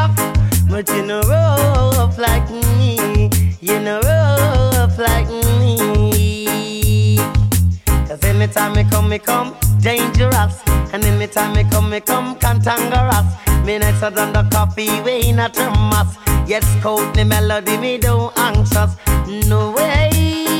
rough, but you know rough like me. You know rough like me. Cause anytime me come dangerous. And anytime me come cantankerous. Me nicer than the coffee way in a thermos. Yes, coat the melody, me don't anxious. No way.